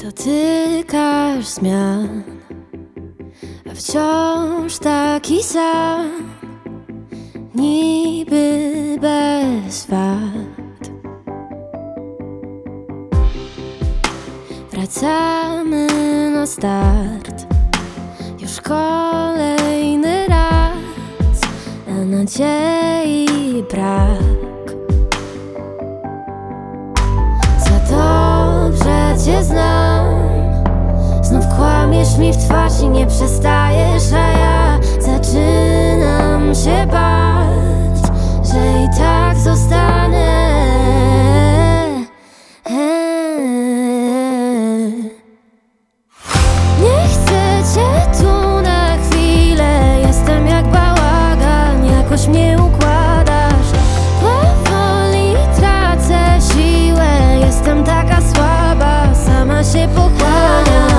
Dotykasz zmian, a wciąż taki sam, niby bez wad. Wracamy na start, już kolejny raz, a nadziei brak. Za dobrze cię znam, znów kłamiesz mi w twarz i nie przestajesz, a ja zaczynam się bać, że i tak zostanę. Nie chcę cię tu na chwilę, jestem jak bałagan, jakoś mnie układasz. Powoli tracę siłę, jestem taka słaba, sama się pochłaniam.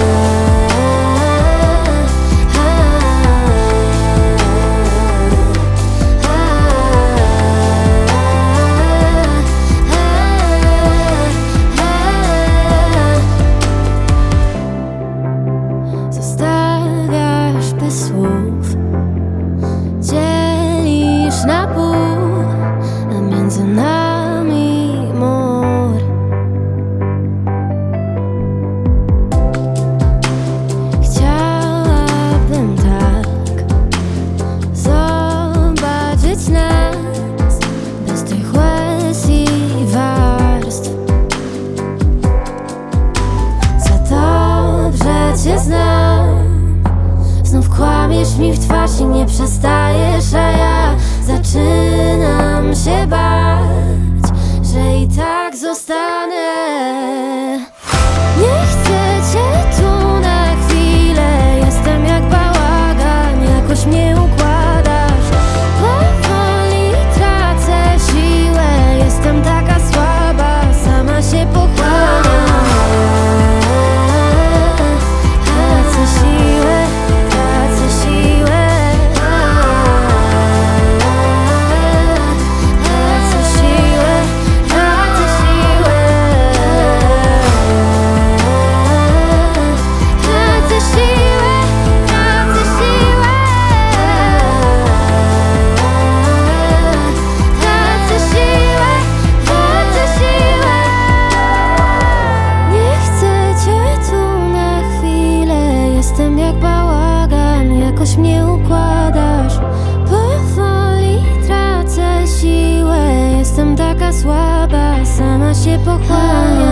Zostawiasz bez słów, dzielisz na pół, a między nami mur. Chciałabym tak zobaczyć nas bez tych łez i warstw. Za dobrze cię znam, znów kłamiesz mi w twarz i nie przestajesz, a ja zaczynam się bać, że i tak zostanę. Nie chcę cię tu na chwilę, jestem jak bałagan, jakoś mnie układasz. Powoli tracę siłę, jestem taka słaba, sama się pochłaniam. Tracę siłę, tracę siłę, tracę siłę, tracę siłę, tracę siłę, tracę siłę, tracę siłę, tracę siłę. Nie chcę cię tu na chwilę, jestem jak bałagan, jakoś mnie układasz. Powoli tracę siłę, jestem taka słaba, sama się pochłaniam.